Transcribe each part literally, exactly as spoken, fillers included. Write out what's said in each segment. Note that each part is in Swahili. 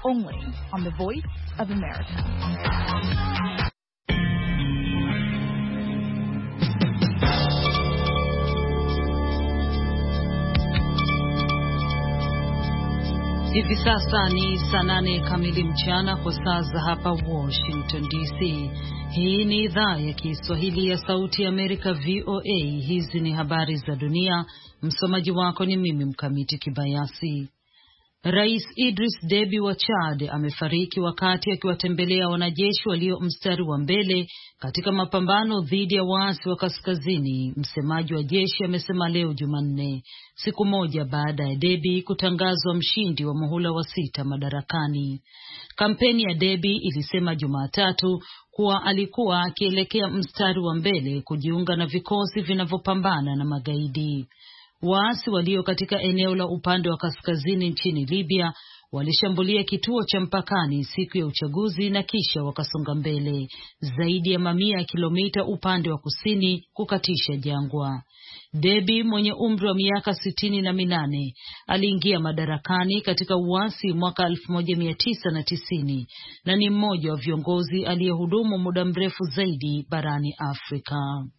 only on the Voice of America. Hivi sasa ni saa nane kamili mchana kwa saa za hapa Washington D C. Hii ni idhaa ya Kiswahili ya Sauti ya Amerika V O A. Hizi ni habari za dunia. Msomaji wako ni mimi Mkamiti Kibayasi. Rais Idris Deby wa Chad amefariki wakati akiwatembelea wanajeshi walio mstari wa mbele katika mapambano dhidi ya waasi wa kaskazini. Msemaji wa jeshi amesema leo Jumanne, siku moja baada ya Deby kutangazwa mshindi wa muhula wa sita madarakani. Kampeni ya Deby ilisema Jumatatu kuwa alikuwa akielekea mstari wa mbele kujiunga na vikosi vinavyopambana na magaidi. Waasi walio katika eneo la upande wa kaskazini nchini Libya walishambulia kituo cha mpakani siku ya uchaguzi na kisha wakasonga mbele zaidi ya mamia ya kilomita upande wa kusini kukatisha jangwa. Deby mwenye umri wa miaka sitini na minane aliingia madarakani katika uasi mwaka elfu moja mia tisa na tisini na ni mmoja wa viongozi aliyehudumu muda mrefu zaidi barani Afrika.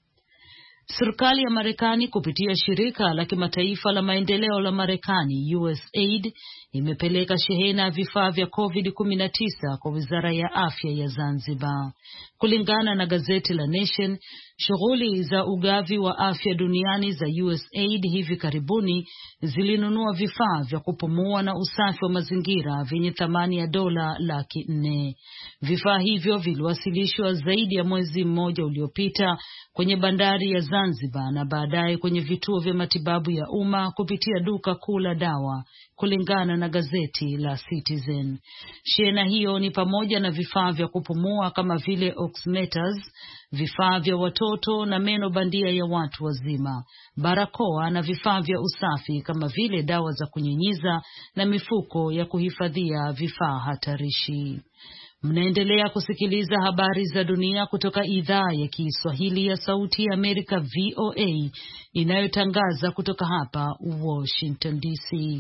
Serikali ya Marekani kupitia shirika la kimataifa la maendeleo la Marekani U S A I D imepeleka shehena ya vifaa vya COVID kumi na tisa kwa Wizara ya Afya ya Zanzibar. Kulingana na gazeti la Nation, shughuli za ugavi wa afya duniani za U S A I D hivi karibuni zilinunua vifaa vya kupumua na usafi wa mazingira vyenye thamani ya dola laki nne. Vifaa hivyo viliwasilishwa zaidi ya mwezi mmoja uliopita kwenye bandari ya Zanzibar na baadaye kwenye vituo vya matibabu ya umma kupitia duka kuu la dawa, kulingana na gazeti la Citizen. Shehena hiyo ni pamoja na vifaa vya kupumua kama vile oximeters, vifaa vya watoto na meno bandia ya watu wazima, barakoa na vifaa vya usafi kama vile dawa za kunyunyiza na mifuko ya kuhifadhia vifaa hatarishi. Mnaendelea kusikiliza habari za dunia kutoka idhaa ya Kiswahili ya Sauti ya Amerika V O A inayotangaza kutoka hapa Washington D C.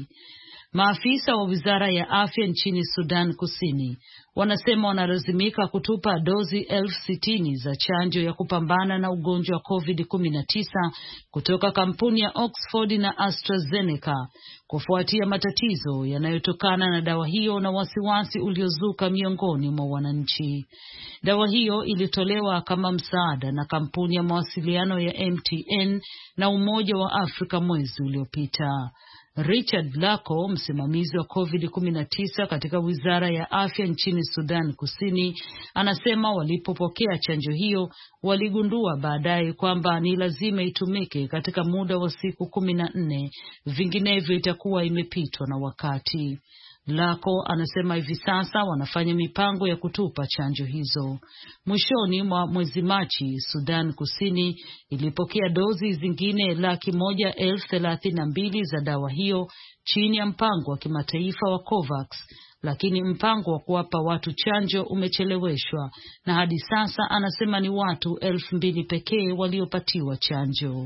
Maafisa wa Wizara ya Afya nchini Sudan Kusini wanasema wanalazimika kutupa dozi elfu sitini za chanjo ya kupambana na ugonjwa wa COVID kumi na tisa kutoka kampuni ya Oxford na AstraZeneca kufuatia matatizo yanayotokana na dawa hiyo na wasiwasi uliozuka miongoni mwa wananchi. Dawa hiyo ilitolewa kama msaada na kampuni ya mawasiliano ya M T N na Umoja wa Afrika mwezi uliopita. Richard Lako, msimamizi wa COVID kumi na tisa katika Wizara ya Afya nchini Sudan Kusini, anasema walipopokea chanjo hiyo waligundua baadaye kwamba ni lazima itumike katika muda wa siku kumi na nne, vinginevyo itakuwa imepitwa na wakati. Lako anasema hivi sasa wanafanya mipango ya kutupa chanjo hizo. Mwishoni mwa mwezi Machi, Sudan Kusini ilipokea dozi zingine laki moja elfu thelathini na mbili za dawa hiyo chini ya mpango wa kimataifa wa COVAX, lakini mpango wa kuwapa watu chanjo umecheleweshwa na hadi sasa anasema ni watu elfu mbili pekee waliopatiwa chanjo.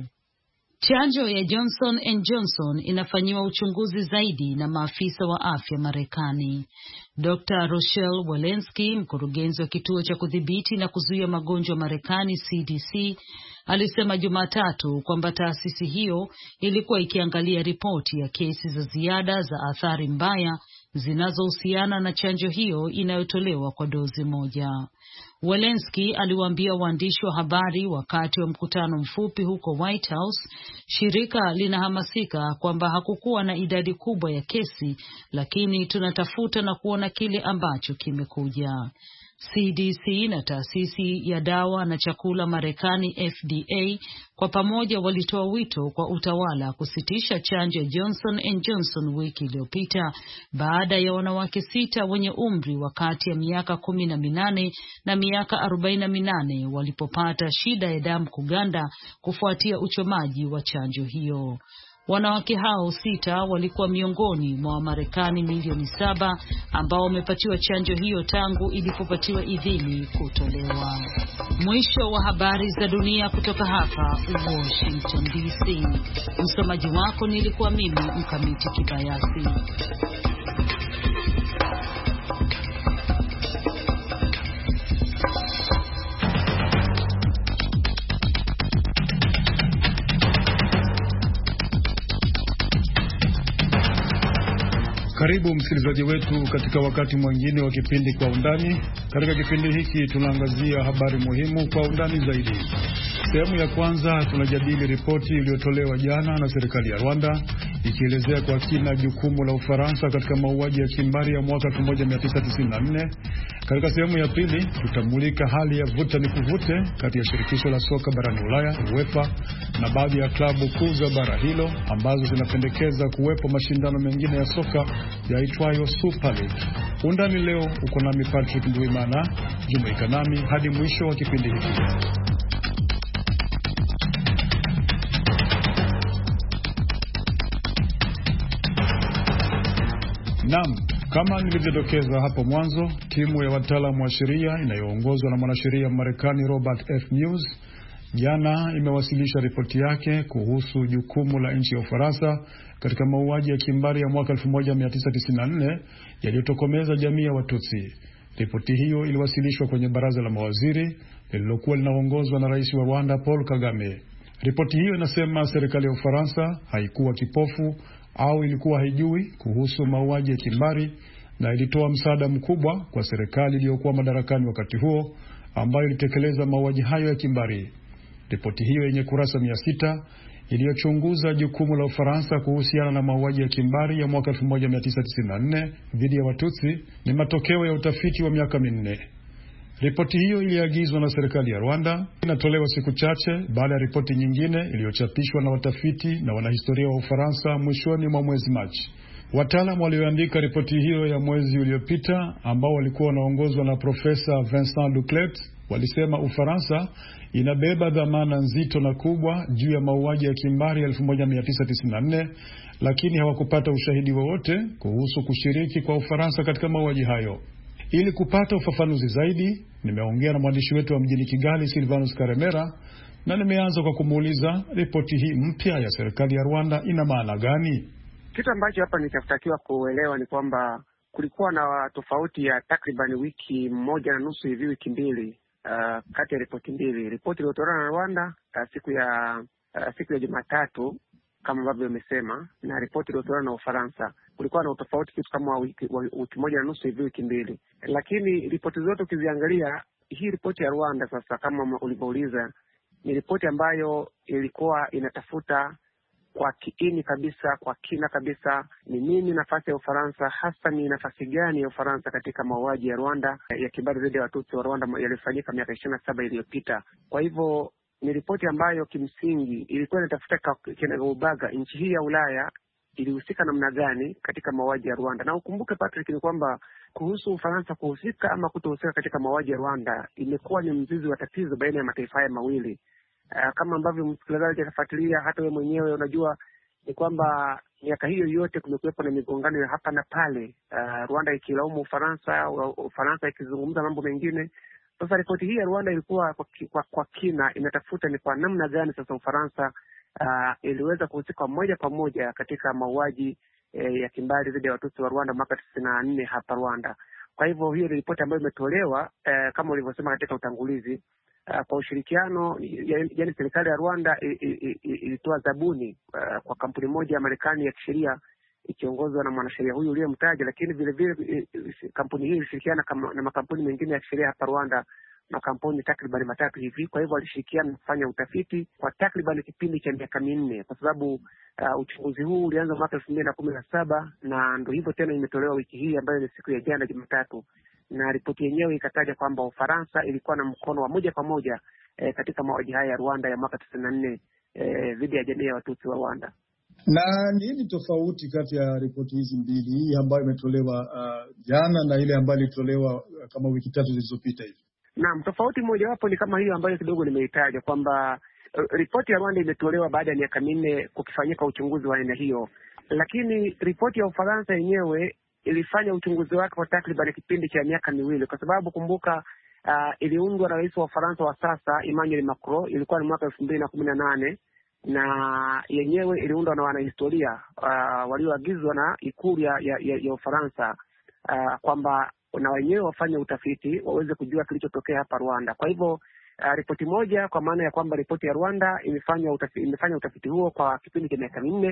Chanjo ya Johnson and Johnson inafanyiwa uchunguzi zaidi na maafisa wa afya Marekani. Doctor Rochelle Walensky, mkurugenzi wa kituo cha kudhibiti na kuzuia magonjwa Marekani C D C, alisema Jumatatu kwamba taasisi hiyo ilikuwa ikiangalia ripoti ya kesi za ziada za athari mbaya zinazohusiana na chanjo hiyo inayotolewa kwa dozi moja. Walensky aliwaambia waandishi wa habari wakati wa mkutano mfupi huko White House, shirika linahamasika kwamba hakukuwa na idadi kubwa ya kesi, lakini tunatafuta na kuona kile ambacho kimekuja. C D C na taasisi ya dawa na chakula Marekani F D A kwa pamoja walitoa wito kwa utawala kusitisha chanjo ya Johnson and Johnson wiki iliyopita baada ya wanawake sita wenye umri wa kati ya miaka kumi na minane na miaka arobaini na minane walipopata shida ya damu kuganda kufuatia uchomaji wa chanjo hiyo. Wanawake hao sita walikuwa miongoni mwa Wamarekani milioni saba ambao wamepatiwa chanjo hiyo tangu ilipopatiwa idhini kutolewa. Mwisho wa habari za dunia kutoka hapa Washington D C. Msomaji wako nilikuwa mimi Mkamiti Kibayasi. Karibu msikilizaji wetu katika wakati mwingine wa kipindi Kwa Undani. Katika kipindi hiki tunaangazia habari muhimu kwa undani zaidi. Sehemu ya kwanza tunajadili ripoti iliyotolewa jana na serikali ya Rwanda ikielezea kwa kina jukumu la Ufaransa katika mauaji ya kimbari ya mwaka elfu moja mia tisa tisini na nne. Katika sehemu ya pili tutamulika hali ya vuta ni kuvute kati ya shirikisho la soka barani Ulaya UEFA na baadhi ya klabu kuu za bara hilo ambazo zinapendekeza kuwepo mashindano mengine ya soka yaitwayo Super League. Undani leo uko nami Patrick Ndwimana, jumuika nami hadi mwisho wa kipindi hiki. Naam, kama nilivyodokeza hapo mwanzo, timu ya wataalamu wa sheria inayoongozwa na mwanasheria Marekani Robert F. Mueller jana imewasilisha ripoti yake kuhusu jukumu la nchi ya Ufaransa katika mauaji ya kimbari ya mwaka elfu moja mia tisa tisini na nne yaliyotokomeza jamii ya Watutsi. Ripoti hiyo iliwasilishwa kwenye baraza la mawaziri lililokuwa linaongozwa na rais wa Rwanda Paul Kagame. Ripoti hiyo inasema serikali ya Ufaransa haikuwa kipofu au ilikuwa haijui kuhusu mauaji ya kimbari na ilitoa msaada mkubwa kwa serikali iliyokuwa madarakani wakati huo ambayo ilitekeleza mauaji hayo ya kimbari. Ripoti hiyo yenye kurasa mia sita iliyochunguza jukumu la Ufaransa kuhusiana na mauaji ya kimbari ya mwaka elfu moja mia tisa tisini na nne dhidi ya Watutsi ni matokeo ya utafiti wa miaka minne. Ripoti hiyo iliagizwa na serikali ya Rwanda, inatolewa siku chache baada ya ripoti nyingine iliyochapishwa na watafiti na wanahistoria wa Ufaransa mwishoni mwa mwezi Machi. Wataalamu walioandika ripoti hiyo ya mwezi uliopita ambao walikuwa wanaongozwa na Profesa Vincent Duclet walisema Ufaransa inabeba dhamana nzito na kubwa juu ya mauaji ya kimbari elfu moja mia tisa tisini na nne, lakini hawakupata ushahidi wowote kuhusu kushiriki kwa Ufaransa katika mauaji hayo. Ili kupata ufafanuzi zaidi, nimeongea na mwandishi wetu wa mjini Kigali Silvanus Karemera na nimeanza kwa kumuuliza ripoti hii mpya ya serikali ya Rwanda ina maana gani? Kitu ambacho hapa nitafutakiwa kuelewa ni kwamba kulikuwa na tofauti ya takriban wiki moja na nusu hivi, wiki mbili uh, kati ya ripoti mbili. Ripoti iliyotolewa na Rwanda uh, siku ya uh, siku ya Jumatatu kama ambavyo imesema, na ripoti iliyotolewa na Ufaransa kulikuwa na utofauti kitu kama wiki, wiki moja na nusu hivi, wiki mbili. Lakini ripoti zote ukiziangalia, hii ripoti ya Rwanda sasa kama ulivyouliza ni ripoti ambayo ilikuwa inatafuta kwa kiini kabisa, kwa kina kabisa, ni nini nafasi ya Ufaransa, hasa ni nafasi gani ya Ufaransa katika mauaji ya Rwanda ya kimbari dhidi ya Watutsi wa Rwanda yaliyofanyika miaka ishirini na saba iliyopita. Kwa hivyo ni ripoti ambayo kimsingi ilikuwa inatafuta kinagaubaga nchi hii ya Ulaya ilihusika namna gani katika mauaji ya Rwanda. Na ukumbuke Patrick, ni kwamba kuhusu Ufaransa kuhusika ama kutohusika katika mauaji ya Rwanda imekuwa ni mzizi wa tatizo baina ya mataifa haya mawili. Uh, kama ambavyo msikilizaji atafuatilia, hata wewe mwenyewe unajua ni kwamba miaka hiyo yote kumekuwepo na migongano ya hapa na pale, uh, Rwanda ikilaumu Ufaransa, Ufaransa ikizungumza mambo mengine. Sasa ripoti hii ya Rwanda ilikuwa kwa, kwa, kwa kina inatafuta ni kwa namna gani sasa Ufaransa uh, iliweza kuhusika moja kwa moja katika mauaji eh, ya kimbari dhidi ya Watutsi wa Rwanda mwaka tisini na nne hapa Rwanda. Kwa hivyo hiyo ni ripoti ambayo imetolewa eh, kama ulivyosema katika utangulizi. Uh, kwa ushirikiano, yaani serikali ya Rwanda ilitoa zabuni uh, kwa kampuni moja ya Marekani ya kisheria ikiongozwa na mwanasheria huyu uliyemtaja, lakini vile vile kampuni hii ilishirikiana na makampuni mengine ya kisheria hapa Rwanda, makampuni takriban matatu hivi. Kwa hivyo walishirikiana kufanya utafiti kwa takriban kipindi cha miaka minne, kwa sababu uh, uchunguzi huu ulianza mwaka elfu mbili na kumi na saba na ndio hivyo tena imetolewa wiki hii ambayo ni siku ya jana Jumatatu. Na ripoti yenyewe ikataja kwamba Ufaransa ilikuwa na mkono wa moja kwa moja eh, katika mauaji haya ya Rwanda ya mwaka tisini na nne eh, dhidi ya jamii ya Watutsi wa Rwanda. Na nini tofauti kati ya ripoti hizi mbili, hii ambayo imetolewa uh, jana na ile ambayo ilitolewa uh, kama wiki tatu zilizopita hivi? Naam, tofauti moja wapo ni kama hiyo ambayo kidogo nimeitaja kwamba uh, ripoti ya Rwanda imetolewa baada ya miaka minne kukifanyika uchunguzi wa aina hiyo, lakini ripoti ya Ufaransa yenyewe ilifanya uchunguzi wake kwa takriban kipindi cha miaka miwili, kwa sababu kumbuka uh, iliundwa na rais wa Ufaransa wa sasa Emmanuel Macron, ilikuwa ni mwaka elfu mbili na kumi na nane, na yenyewe iliundwa na wanahistoria uh, walioagizwa na ikulu ya, ya, ya Ufaransa uh, kwamba na wenyewe wafanye utafiti waweze kujua kilichotokea hapa Rwanda. Kwa hivyo uh, ripoti moja, kwa maana ya kwamba ripoti ya Rwanda imefanya utafiti, imefanya utafiti huo kwa kipindi cha miaka minne,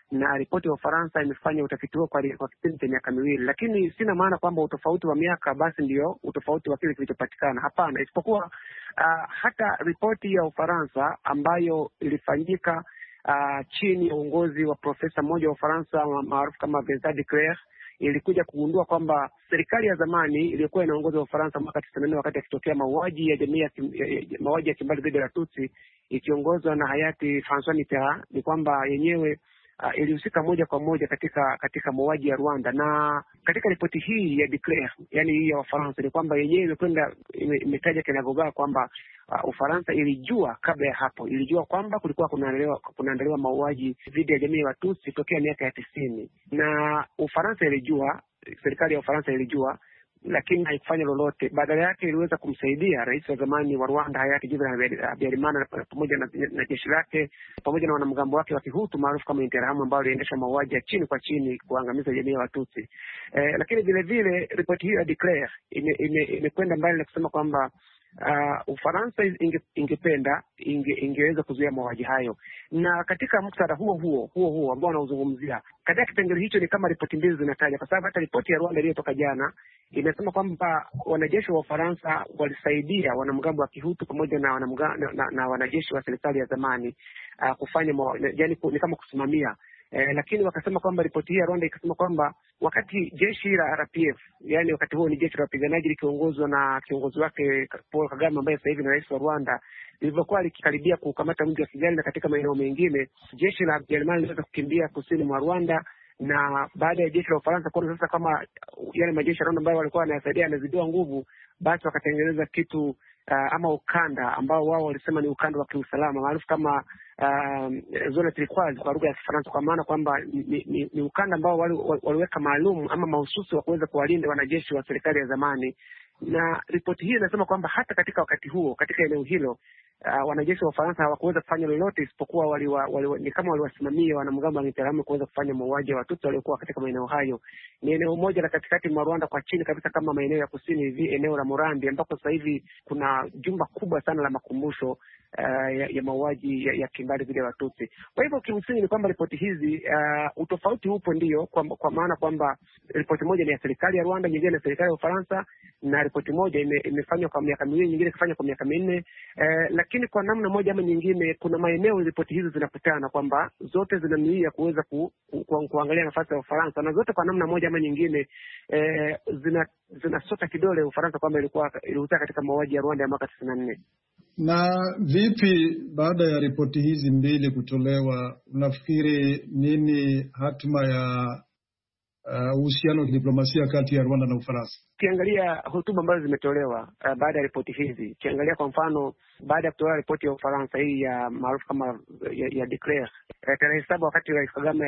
na ripoti ya Ufaransa imefanya utafiti huo kwa, kwa kipindi cha miaka miwili. Lakini sina maana kwamba utofauti wa miaka basi ndio utofauti wa kile kilichopatikana. Hapana, isipokuwa uh, hata ripoti ya Ufaransa ambayo ilifanyika uh, chini ya uongozi wa profesa mmoja wa Ufaransa maarufu kama Vincent de Clercq ilikuja kugundua kwamba serikali ya zamani iliyokuwa inaongoza Ufaransa mwaka tisini na nne wakati akitokea mauaji ya jamii ya mauaji ya kimbali dhidi ya Tutsi ikiongozwa na hayati François Mitterrand, ni kwamba yenyewe Uh, ilihusika moja kwa moja katika katika mauaji ya Rwanda. Na katika ripoti hii ya de Clercq, yani hii ya Ufaransa, ni kwamba yenyewe imekwenda imetaja kinagogaa kwamba uh, Ufaransa ilijua kabla ya hapo, ilijua kwamba kulikuwa kunaendelewa kunaendelewa mauaji dhidi ya jamii ya Tutsi tokea miaka ya tisini, na Ufaransa ilijua, serikali ya Ufaransa ilijua, lakini haikufanya lolote. Badala yake iliweza kumsaidia rais wa zamani wa Rwanda hayati Juvenal Habyarimana pamoja na, na jeshi lake pamoja na wanamgambo wake wa Kihutu maarufu kama Interahamwe ambao waliendesha mauaji ya chini kwa chini kuangamiza jamii ya Watutsi. Eh, lakini vile vile ripoti hiyo ya de Clercq imekwenda mbali na kusema kwamba Uh, Ufaransa inge, ingependa inge, ingeweza kuzuia mauaji hayo. Na katika muktadha huo huo huo huo ambao anauzungumzia katika kipengele hicho, ni kama ripoti mbili zinataja, kwa sababu hata ripoti ya Rwanda iliyotoka jana inasema kwamba wanajeshi wa Ufaransa walisaidia wanamgambo wa Kihutu pamoja na, na, na, na wanajeshi wa serikali ya zamani uh, kufanya yani ni kama kusimamia. Eh, lakini wakasema kwamba ripoti hii ya Rwanda ikasema kwamba wakati jeshi la R P F, yani wakati huo ni jeshi la wapiganaji likiongozwa na kiongozi wake Paul Kagame ambaye sasa hivi ni rais wa Rwanda, lilivyokuwa likikaribia kukamata mji wa Kigali na katika maeneo mengine, jeshi la Jerumani liliweza kukimbia kusini mwa Rwanda. Na baada ya jeshi la Ufaransa kuona sasa kama yale majeshi ya Rwanda ambayo walikuwa wanayasaidia yanazidiwa nguvu, basi wakatengeneza kitu uh, ama ukanda ambao wao walisema ni ukanda wa kiusalama maarufu kama uh, zone turquoise kwa lugha ya Kifaransa, kwa maana kwamba ni, ni, ni ukanda ambao wali, waliweka maalum ama mahususi wa kuweza kuwalinda wanajeshi wa serikali ya zamani. Na ripoti hii inasema kwamba hata katika wakati huo katika eneo hilo uh, wanajeshi wa Ufaransa hawakuweza kufanya lolote isipokuwa wali, wali, ni kama waliwasimamia wanamgambo wa Interahamwe kuweza kufanya mauaji ya Watutsi waliokuwa katika maeneo hayo. Ni eneo moja la katikati mwa Rwanda kwa chini kabisa kama maeneo ya kusini hivi, eneo la Murambi ambako sasa hivi kuna jumba kubwa sana la makumbusho uh, ya, ya mauaji ya, ya kimbali dhidi ya Watutsi. Kwa hivyo kimsingi ni kwamba ripoti hizi uh, utofauti upo ndio kwa, kwa maana kwamba ripoti moja ni ya serikali ya Rwanda, nyingine ni serikali ya Ufaransa, na ripoti moja ime, imefanywa kwa miaka miwili, nyingine ikafanywa kwa miaka minne. Eh, lakini kwa namna moja ama nyingine kuna maeneo ripoti hizi zinakutana kwamba zote zinanuia kuweza ku, ku, ku, kuangalia nafasi ya Ufaransa, na zote kwa namna moja ama nyingine eh, zina zinasota kidole Ufaransa kwamba ilikuwa ilihusika katika mauaji ya Rwanda ya mwaka tisini na nne. Na vipi baada ya ripoti hizi mbili kutolewa, unafikiri nini hatima ya uhusiano uh, wa kidiplomasia kati ya Rwanda na Ufaransa? Ukiangalia hotuba ambazo zimetolewa uh, baada ya ripoti hizi, ukiangalia kwa mfano baada ya kutoa ripoti ya Ufaransa hii ya maarufu kama ya, ya de Clercq uh, tarehe saba, wakati Rais Kagame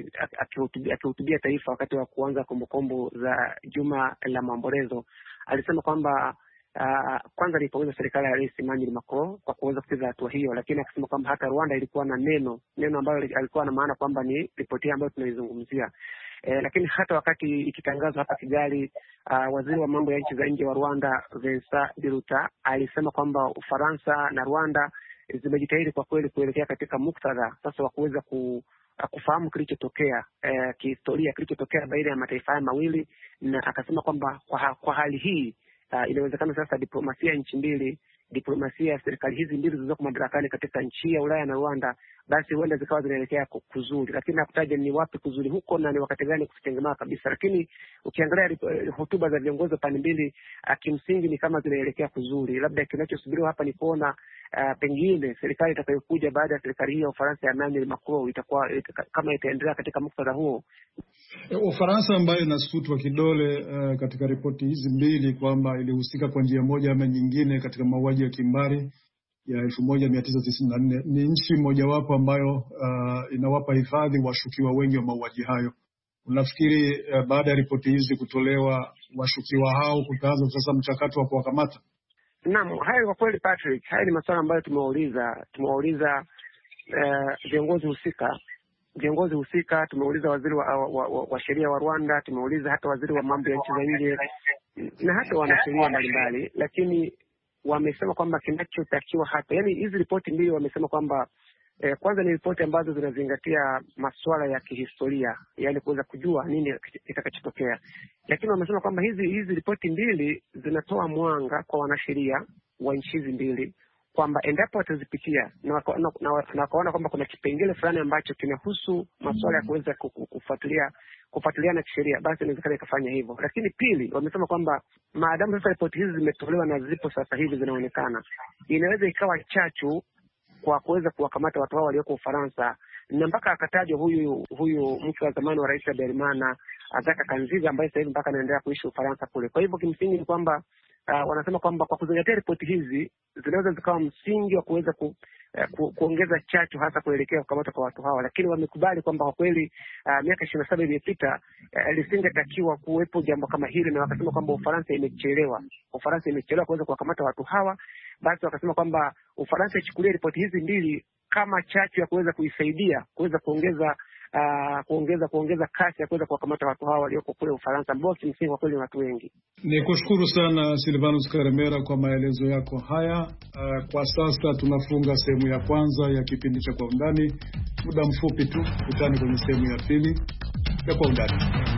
akihutubia taifa wakati wa kuanza kumbukumbu za Juma la Maombolezo, alisema kwamba Uh, kwanza alipongeza serikali ya Rais Emmanuel Macron kwa kuweza kucheza hatua hiyo, lakini akasema kwamba hata Rwanda ilikuwa na neno neno ambalo alikuwa na maana kwamba ni ripoti ambayo tunaizungumzia. Eh, lakini hata wakati ikitangazwa hapa Kigali, uh, waziri wa mambo ya nchi za nje wa Rwanda Vincent Biruta alisema kwamba Ufaransa na Rwanda zimejitahidi kwa kweli kuelekea katika muktadha sasa wa kuweza ku kufahamu kilichotokea eh, kihistoria kilichotokea baina ya mataifa haya mawili, na akasema kwamba kwa, kwa hali hii Uh, inawezekana sasa diplomasia nchi mbili, diplomasia ya serikali hizi mbili zilizoko madarakani katika nchi ya Ulaya na Rwanda, basi huenda zikawa zinaelekea kuzuri, lakini hakutaja ni wapi kuzuri huko na ni wakati gani kutengemaa kabisa. Lakini ukiangalia uh, hotuba za viongozi wa pande mbili, uh, kimsingi ni kama zinaelekea kuzuri. Labda kinachosubiriwa hapa ni kuona uh, pengine serikali itakayokuja baada ya serikali hii ya Ufaransa ya Emmanuel Macron itakuwa ita, kama itaendelea katika muktadha huo. Ufaransa ambayo inasutwa kidole uh, katika ripoti hizi mbili kwamba ilihusika kwa njia moja ama nyingine katika mauaji ya kimbari ya elfu moja mia tisa tisini na nne, ni nchi mojawapo ambayo uh, inawapa hifadhi washukiwa wengi wa mauaji hayo. Unafikiri uh, baada ya ripoti hizi kutolewa, washukiwa hao kutaanza sasa mchakato wa kuwakamata? Naam, hayo kwa kweli Patrick, haya ni masuala ambayo tumewauliza tumewauliza uh, viongozi husika viongozi husika tumeuliza waziri wa, wa, wa, wa sheria wa Rwanda, tumeuliza hata waziri wa mambo ya nchi za nje na hata wanasheria mbalimbali, lakini wamesema kwamba kinachotakiwa hapa, yani hizi ripoti mbili wamesema kwamba Eh, kwanza ni ripoti ambazo zinazingatia masuala ya kihistoria, yaani kuweza kujua nini kitakachotokea. Lakini wamesema kwamba hizi hizi ripoti mbili zinatoa mwanga kwa wanasheria wa nchi hizi mbili kwamba endapo watazipitia na wakaona na wakaona kwamba kuna kipengele fulani ambacho kinahusu masuala ya kuweza kufuatilia kufuatiliana kisheria, basi inawezekana ikafanya hivyo. Lakini pili, wamesema kwamba maadamu sasa ripoti hizi zimetolewa na zipo sasa hivi zinaonekana, inaweza ikawa chachu kwa kuweza kuwakamata watu hao walioko Ufaransa, na mpaka akatajwa huyu huyu mke wa zamani wa rais wa Bermana Azaka Kanziga ambaye sasa hivi mpaka anaendelea kuishi Ufaransa kule. Kwa hivyo kimsingi ni kwamba uh, wanasema kwamba kwa kuzingatia ripoti hizi zinaweza zikawa msingi wa kuweza ku, uh, ku, kuongeza chachu hasa kuelekea kukamata kwa watu hawa. Lakini wamekubali kwamba kwa kweli uh, miaka ishirini na saba iliyopita uh, lisingetakiwa kuwepo jambo kama hili, na wakasema kwamba Ufaransa imechelewa. Ufaransa imechelewa kuweza kuwakamata watu hawa. Basi wakasema kwamba Ufaransa ichukulie ripoti hizi mbili kama chachu ya kuweza kuisaidia kuweza kuongeza uh, kuongeza kuongeza kasi ya kuweza kuwakamata watu hawa walioko kule Ufaransa, ambao kimsingi kwa kweli watu wengi. Nikushukuru sana Silvanus Karemera kwa maelezo yako haya. Uh, kwa sasa tunafunga sehemu ya kwanza ya kipindi cha Kwa Undani. Muda mfupi tu tutane kwenye sehemu ya pili ya Kwa Undani.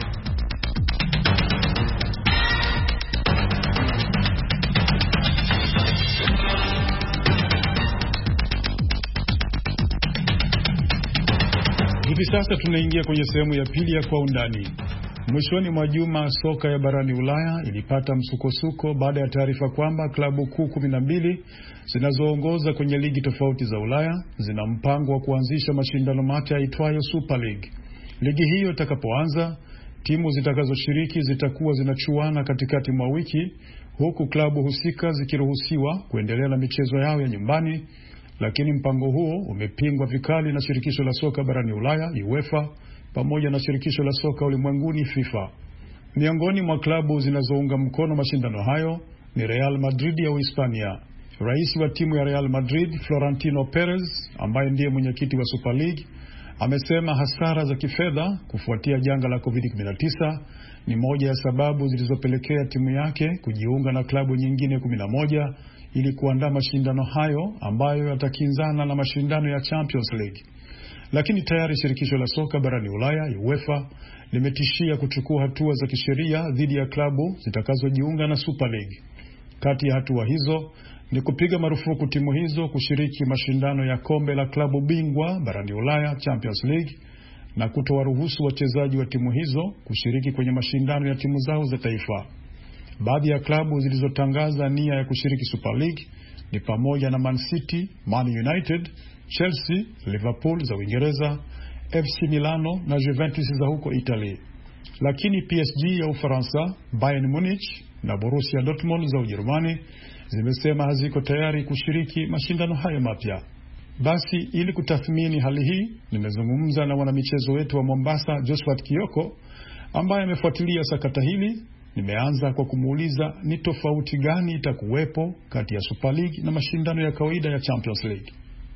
Hivi sasa tunaingia kwenye sehemu ya pili ya Kwa Undani. Mwishoni mwa juma soka ya barani Ulaya ilipata msukosuko baada ya taarifa kwamba klabu kuu kumi na mbili zinazoongoza kwenye ligi tofauti za Ulaya zina mpango wa kuanzisha mashindano mapya yaitwayo Super League. Ligi hiyo itakapoanza, timu zitakazoshiriki zitakuwa zinachuana katikati mwa wiki, huku klabu husika zikiruhusiwa kuendelea na michezo yao ya nyumbani. Lakini mpango huo umepingwa vikali na shirikisho la soka barani Ulaya UEFA pamoja na shirikisho la soka ulimwenguni FIFA. Miongoni mwa klabu zinazounga mkono mashindano hayo ni Real Madrid ya Uhispania. Rais wa timu ya Real Madrid, Florentino Perez, ambaye ndiye mwenyekiti wa Super League, amesema hasara za kifedha kufuatia janga la covid kumi na tisa ni moja ya sababu zilizopelekea timu yake kujiunga na klabu nyingine kumi na moja ili kuandaa mashindano hayo ambayo yatakinzana na mashindano ya Champions League. Lakini tayari shirikisho la soka barani Ulaya UEFA limetishia kuchukua hatua za kisheria dhidi ya klabu zitakazojiunga na Super League. Kati ya hatua hizo ni kupiga marufuku timu hizo kushiriki mashindano ya kombe la klabu bingwa barani Ulaya Champions League na kutowaruhusu wachezaji wa timu hizo kushiriki kwenye mashindano ya timu zao za taifa. Baadhi ya klabu zilizotangaza nia ya kushiriki Super League ni pamoja na Man City, Man United, Chelsea, Liverpool za Uingereza, F C Milano na Juventus za huko Italy. Lakini P S G ya Ufaransa, Bayern Munich na Borussia Dortmund za Ujerumani zimesema haziko tayari kushiriki mashindano hayo mapya. Basi ili kutathmini hali hii, nimezungumza na wanamichezo wetu wa Mombasa, Josphat Kioko, ambaye amefuatilia sakata hili. Nimeanza kwa kumuuliza ni tofauti gani itakuwepo kati ya Super League na mashindano ya kawaida ya Champions League.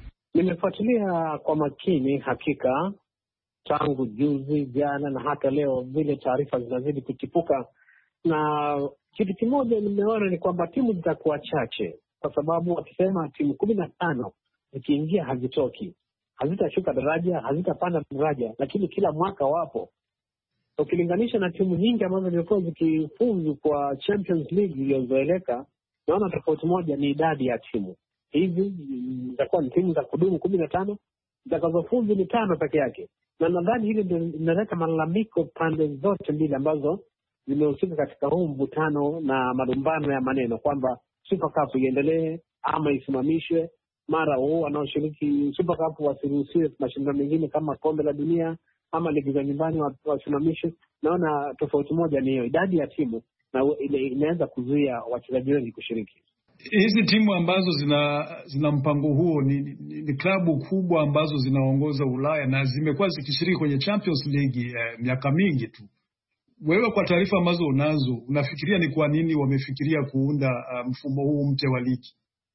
Nimefuatilia kwa makini hakika tangu juzi, jana na hata leo vile taarifa zinazidi kuchipuka, na kitu kimoja nimeona ni kwamba timu zitakuwa chache, kwa sababu wakisema timu kumi na tano zikiingia hazitoki, hazitashuka daraja, hazitapanda daraja, lakini kila mwaka wapo. Ukilinganisha na timu nyingi ambazo zilikuwa zikifuzu kwa Champions League iliyozoeleka, naona tofauti moja ni idadi ya timu. Hizi zitakuwa ni timu za kudumu kumi na tano, zitakazofuzu ni tano peke yake. Na nadhani hili ndio linaleta malalamiko pande zote mbili ambazo zimehusika katika huu mvutano na malumbano ya maneno kwamba Super Cup iendelee ama isimamishwe, mara wao wanaoshiriki Super Cup wasiruhusiwe mashindano mengine kama kombe la dunia ama ligi za nyumbani wasimamishwe. Naona tofauti moja ni hiyo, idadi ya timu na inaweza kuzuia wachezaji wengi kushiriki. Hizi timu ambazo zina zina mpango huo ni, ni, ni klabu kubwa ambazo zinaongoza Ulaya na zimekuwa zikishiriki kwenye Champions League eh, miaka mingi tu. Wewe kwa taarifa ambazo unazo, unafikiria ni kwa nini wamefikiria kuunda uh, mfumo huu mpya wa ligi?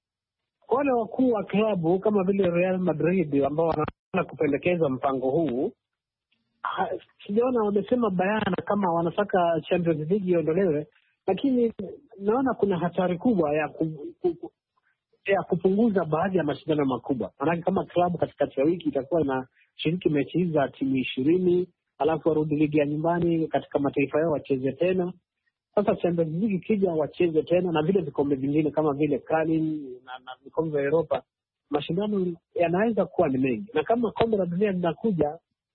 Wale wakuu wa klabu kama vile Real Madrid ambao wanaona kupendekeza mpango huu, sijaona wamesema bayana kama wanataka Champions League iondolewe, lakini naona kuna hatari kubwa ya ku, ku, ku, ya kupunguza baadhi ya mashindano makubwa. Maanake kama klabu katikati ya wiki itakuwa na shiriki mechi hizi za timu ishirini, alafu warudi ligi ya nyumbani katika mataifa yao wacheze tena. Sasa Champions League ikija wacheze tena na vile vikombe vingine kama vile Carling na, na vikombe vya Europa, mashindano yanaweza kuwa ni mengi. Na kama kombe la dunia linakuja,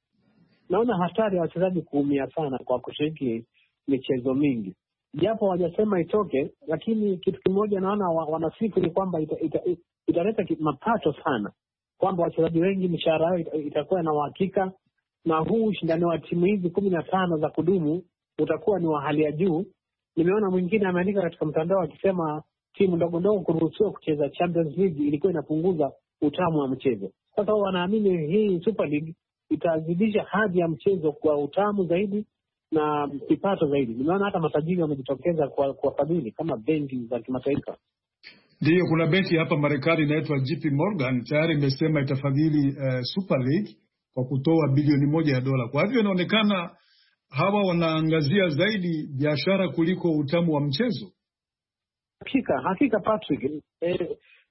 naona hatari ya wachezaji kuumia sana kwa kushiriki michezo mingi. Japo hawajasema itoke, lakini kitu kimoja naona wanasifu ni kwamba italeta ita, ita mapato sana, kwamba wachezaji wengi mishahara yao ita, itakuwa na uhakika, na huu ushindani wa timu hizi kumi na tano za kudumu utakuwa ni wa hali ya juu. Nimeona mwingine ameandika katika mtandao akisema timu ndogo ndogo kuruhusiwa kucheza Champions League ilikuwa inapunguza utamu wa mchezo. Sasa wanaamini hii Super League itazidisha hadhi ya mchezo kwa utamu zaidi na kipato zaidi. Nimeona hata matajiri wamejitokeza kwa kwa fadhili kama benki za kimataifa. Ndio, kuna benki hapa Marekani inaitwa J P Morgan tayari imesema itafadhili uh, Super League kwa kutoa bilioni moja ya dola. Kwa hivyo inaonekana hawa wanaangazia zaidi biashara kuliko utamu wa mchezo. Hakika, hakika Patrick, eh,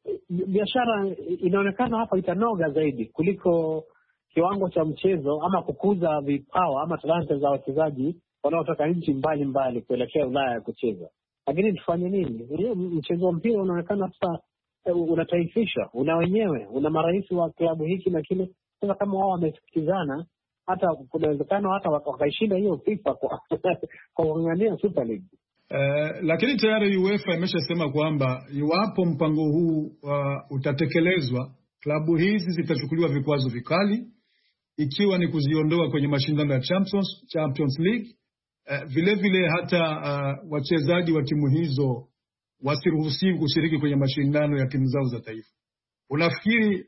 biashara inaonekana hapa itanoga zaidi kuliko kiwango cha mchezo ama kukuza vipawa ama talanta za wachezaji wanaotoka nchi mbalimbali kuelekea Ulaya kucheza. Lakini tufanye nini? Mchezo wa mpira unaonekana sasa unataifishwa, una wenyewe, una marais wa klabu hiki na kile. Sasa kama wao wamesikizana, hata kuna uwezekano hata wakaishinda hiyo FIFA kwa kwa kuangania Super League. Uh, lakini tayari UEFA imeshasema kwamba iwapo mpango huu uh, utatekelezwa, klabu hizi zitachukuliwa vikwazo vikali, ikiwa ni kuziondoa kwenye mashindano ya Champions, Champions League. Uh, vile vile hata uh, wachezaji wa timu hizo wasiruhusiwi kushiriki kwenye mashindano ya timu zao za taifa. Unafikiri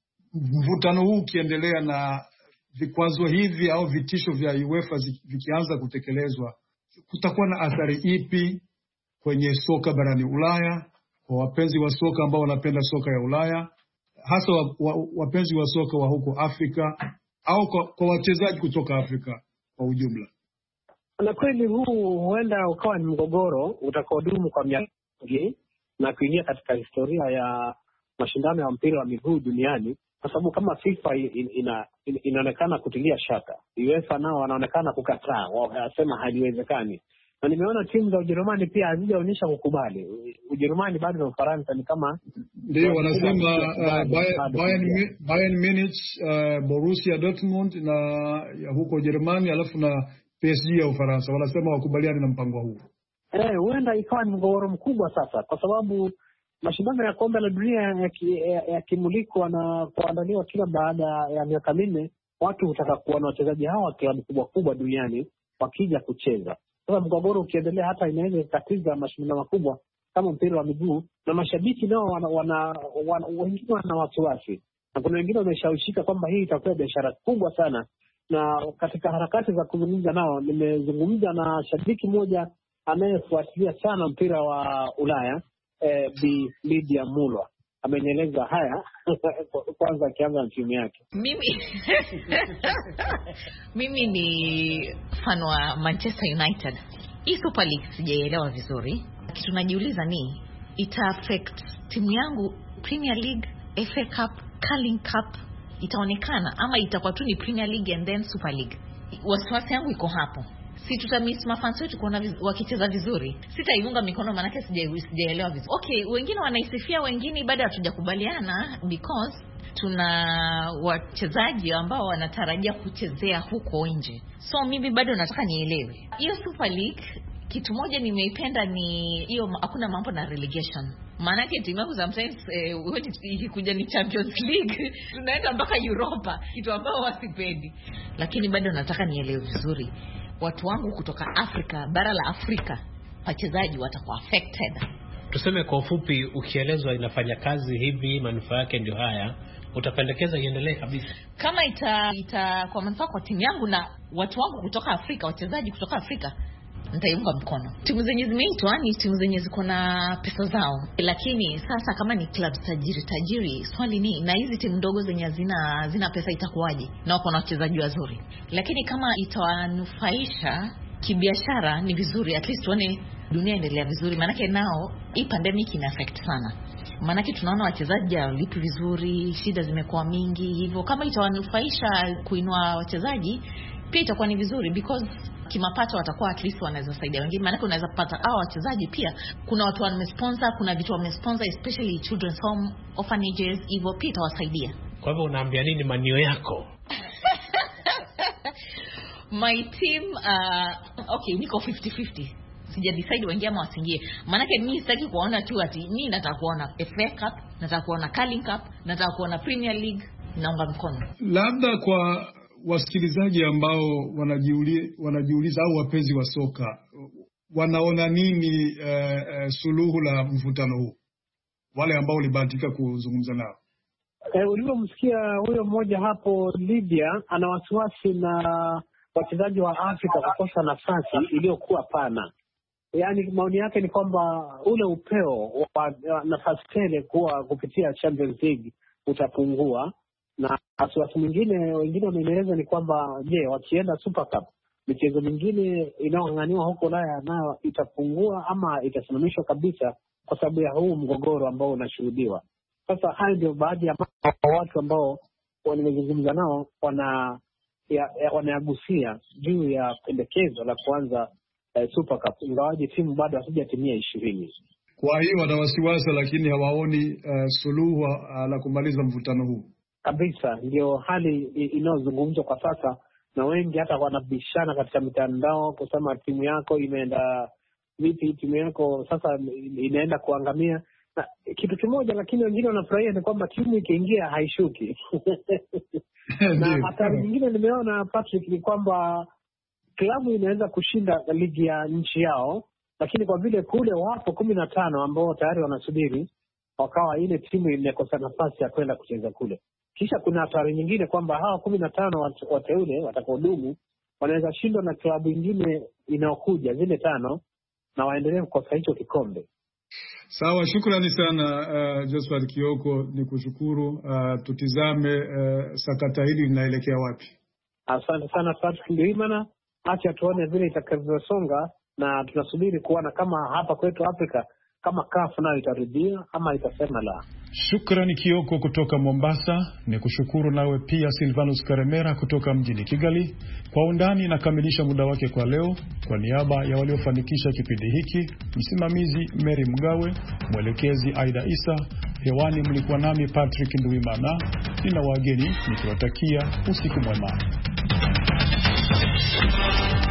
mvutano huu ukiendelea na vikwazo hivi au vitisho vya UEFA vikianza kutekelezwa, kutakuwa na athari ipi kwenye soka barani Ulaya, kwa wapenzi wa soka ambao wanapenda soka ya Ulaya, hasa wa, wa, wapenzi wa soka wa huko Afrika, au kwa, kwa wachezaji kutoka Afrika kwa ujumla? Na kweli huu huenda ukawa ni mgogoro utakaodumu kwa miaka mingi na kuingia katika historia ya mashindano ya mpira wa miguu duniani, kwa sababu kama FIFA in, ina, in, inaonekana kutilia shaka, UEFA nao wanaonekana kukataa, wanasema haliwezekani. Na nimeona timu za Ujerumani pia hazijaonyesha kukubali. Ujerumani bado na Ufaransa ni kama ndio wanasema uh, Bayern Bayern Munich, uh, Borussia Dortmund na ya huko Ujerumani, alafu na P S G ya Ufaransa wanasema wakubaliani na mpango huu. Eh, huenda ikawa ni mgogoro mkubwa sasa, kwa sababu mashindano ya kombe la dunia yakimulikwa ya na kuandaliwa kila baada ya miaka minne, watu hutaka kuona wachezaji hawa klabu kubwa kubwa duniani wakija kucheza. Sasa mgogoro ukiendelea, hata inaweza kukatiza mashindano makubwa kama mpira wa miguu, na mashabiki nao wana, wana, wana wengine wana wasiwasi, na kuna wengine wameshawishika kwamba hii itakuwa biashara kubwa sana. Na katika harakati za kuzungumza nao, nimezungumza na shabiki mmoja anayefuatilia sana mpira wa Ulaya, eh, Bi Lydia Mulwa. Amenieleza haya kwanza akianza na timu yake. Mimi mimi ni fan wa Manchester United. Hii Super League sijaelewa vizuri. Kitu najiuliza ni ita affect timu yangu Premier League, F A Cup, Carling Cup itaonekana, ama itakuwa tu ni Premier League and then Super League? Wasiwasi yangu iko hapo. Si tutamiss mafans wetu kuona viz, wakicheza vizuri. Sitaiunga mikono manake sijaelewa vizuri. Okay, wengine wanaisifia, wengine bado hatujakubaliana, because tuna wachezaji ambao wanatarajia kuchezea huko nje. So mimi bado nataka nielewe. Hiyo Super League, kitu moja nimeipenda ni hiyo hakuna mambo na relegation. Maanake timu yangu sometimes eh, ikikuja ni Champions League tunaenda mpaka Europa, kitu ambao wasipendi. Lakini bado nataka nielewe vizuri. Watu wangu kutoka Afrika, bara la Afrika, wachezaji watakuwa affected. Tuseme kwa ufupi, ukielezwa inafanya kazi hivi, manufaa yake ndio haya, utapendekeza iendelee kabisa? Kama ita, ita kwa manufaa kwa timu yangu na watu wangu kutoka Afrika, wachezaji kutoka Afrika, nitaiunga mkono. Timu zenye zimeitwa ni timu zenye ziko na pesa zao. Lakini sasa kama ni club tajiri tajiri, swali ni na hizi timu ndogo zenye zina zina pesa itakuwaje? Na wako na wachezaji wazuri. Lakini kama itawanufaisha kibiashara ni vizuri, at least tuone dunia endelea vizuri, maanake nao hii pandemic ina affect sana. Maanake tunaona wachezaji hawalipi vizuri, shida zimekuwa mingi, hivyo kama itawanufaisha kuinua wachezaji pia itakuwa ni vizuri, because kimapato watakuwa at least wanaweza saidia wengine. Maanake unaweza kupata hao wachezaji pia kuna watu wamesponsor, kuna vitu wamesponsor, especially children's home, orphanages, hivyo pia itawasaidia. Kwa hivyo unaambia nini manio yako? My team uh, okay, niko fifty fifty. Sija decide waingie ama wasingie. Maanake mimi sitaki kuona tu ati mimi nataka kuona F A Cup, nataka kuona Carling Cup, nataka kuona Premier League, naunga mkono. Labda kwa wasikilizaji ambao wanajiuliza wanajiuliza au wapenzi wa soka wanaona nini uh, uh, suluhu la mvutano huu, wale ambao ulibahatika kuzungumza nao? Eh, ulivyomsikia huyo mmoja hapo Lydia ana wasiwasi na wachezaji wa Afrika kukosa nafasi iliyokuwa pana. Yaani maoni yake ni kwamba ule upeo wa nafasi tele kuwa kupitia Champions League utapungua, na wasiwasi mwingine wengine wameeleza ni kwamba je, wakienda Super Cup michezo mingine inayoanganiwa huko Ulaya nayo itapungua ama itasimamishwa kabisa kwa sababu ya huu mgogoro ambao unashuhudiwa. Sasa hayo ndio baadhi ya watu ambao nimezungumza nao wana ya, ya, wanayagusia juu ya pendekezo la kuanza eh, Super Cup, ingawaje timu bado hazijatimia ishirini. Kwa hiyo wana wasiwasi lakini hawaoni uh, suluhu uh, la kumaliza mvutano huu. Kabisa ndio hali inayozungumzwa kwa sasa, na wengi hata wanabishana katika mitandao kusema timu yako imeenda vipi, timu yako sasa inaenda kuangamia. Na kitu kimoja lakini wengine wanafurahia ni kwamba timu ikiingia haishuki. Na hatari nyingine nimeona Patrick ni kwamba klabu inaweza kushinda ligi ya nchi yao, lakini kwa vile kule wapo kumi na tano ambao tayari wanasubiri, wakawa ile timu imekosa nafasi ya kwenda kucheza kule. Kisha kuna hatari nyingine kwamba hawa kumi na tano wateule watakaodumu wanaweza shindwa na klabu nyingine inayokuja zile tano na waendelee kukosa hicho kikombe. Sawa, shukrani sana uh, Josephat Kioko, nikushukuru. Uh, tutizame uh, sakata hili linaelekea wapi. Asante sana Patrick Ndwimana, acha tuone vile itakavyosonga, na tunasubiri kuona kama hapa kwetu Afrika kama C A F nayo itarudia ama itasema la. Shukrani Kioko kutoka Mombasa. Nikushukuru nawe pia Silvanus Karemera kutoka mjini Kigali. Kwa undani nakamilisha muda wake kwa leo. Kwa niaba ya waliofanikisha kipindi hiki, msimamizi Mary Mgawe, mwelekezi Aida Isa, hewani mlikuwa nami Patrick Ndwimana. Nina wageni nikiwatakia usiku mwema.